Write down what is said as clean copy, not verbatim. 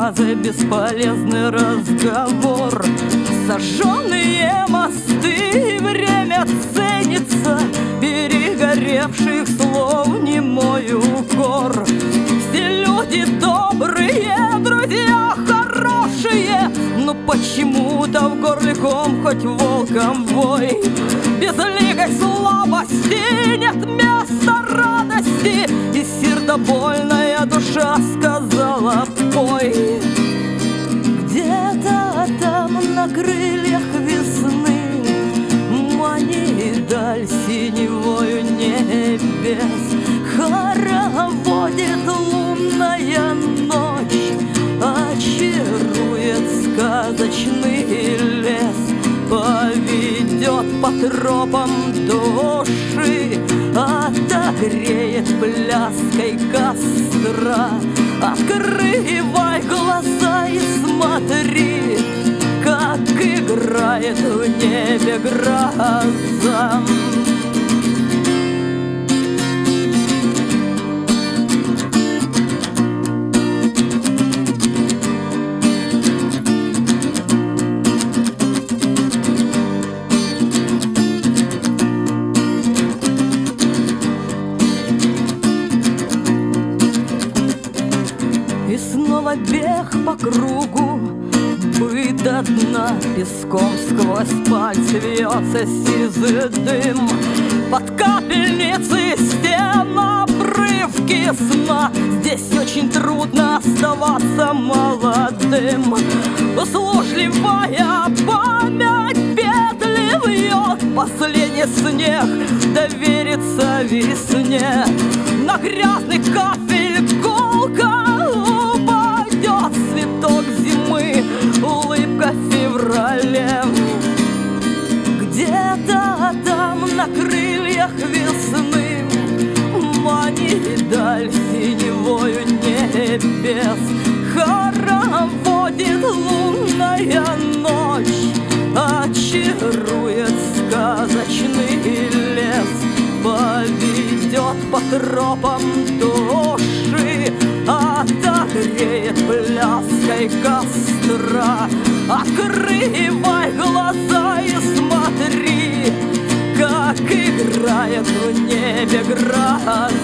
фразы, бесполезный разговор. Сожженные мосты, время ценится, перегоревших слов немой укор. Все люди добрые, друзья хорошие, но почему-то в горле ком, хоть волком вой. Безликой слабости нет места радости, и сердобольная душа сказала: пой. Где-то там на крыльях весны манит даль синевою небес. Хороводит лунная ночь, очарует сказочный лес. Поведет по тропам души, отогреет пляской костра. Открывай глаза и смотри, как играет в небе гроза. И снова бег по кругу, быт до дна, песком сквозь пальцы вьется сизый дым. Под капельницей стен обрывки сна, здесь очень трудно оставаться молодым. Услужливая память петли вьет, последний снег доверится весне. На грязный кафель гулко упадет цветок зимы, улыбка в феврале. Где-то там на крыльях весны манит даль синевою небес. Хороводит лунная ночь, очарует сказочный лес. Поведет по тропам души, отогреет пляской костра. Открывай глаза и смотри, как играет в небе гроза.